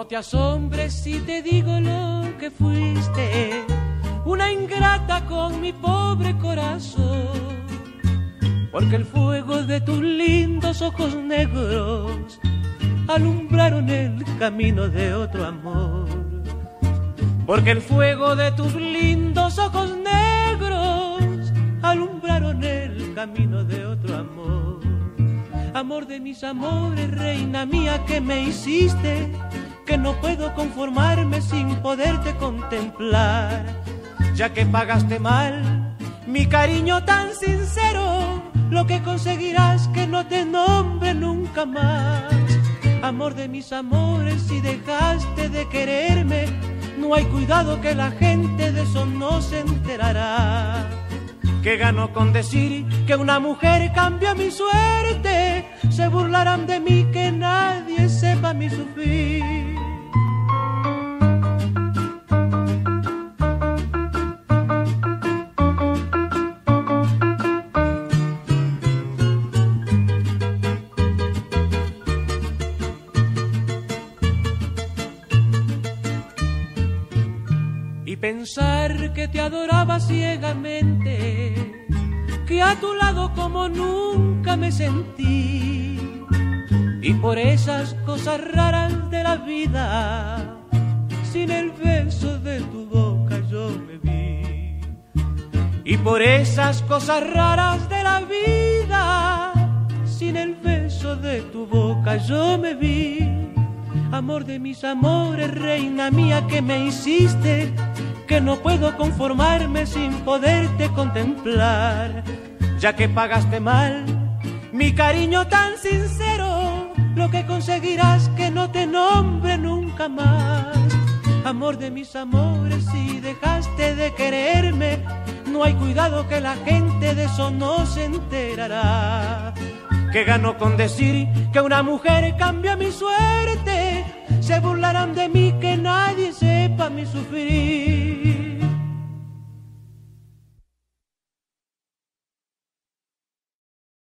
No te asombres si te digo lo que fuiste, una ingrata con mi pobre corazón, porque el fuego de tus lindos ojos negros alumbraron el camino de otro amor. Porque el fuego de tus lindos ojos negros alumbraron el camino de otro amor. Amor de mis amores, reina mía, que me hiciste, que no puedo conformarme sin poderte contemplar, ya que pagaste mal mi cariño tan sincero, lo que conseguirás que no te nombre nunca más. Amor de mis amores, si dejaste de quererme, no hay cuidado que la gente de eso no se enterará. ¿Qué gano con decir que una mujer cambió mi suerte? Se burlarán de mí, que nadie sepa mi sufrir. Pensar que te adoraba ciegamente, que a tu lado como nunca me sentí, y por esas cosas raras de la vida, sin el beso de tu boca yo me vi. Y por esas cosas raras de la vida, sin el beso de tu boca yo me vi. Amor de mis amores, reina mía, que me hiciste, que no puedo conformarme sin poderte contemplar, ya que pagaste mal mi cariño tan sincero, lo que conseguirás que no te nombre nunca más. Amor de mis amores, si dejaste de quererme, no hay cuidado que la gente de eso no se enterará. ¿Qué gano con decir que una mujer cambia mi suerte? Se burlarán de mí, que nadie sepa mi sufrir.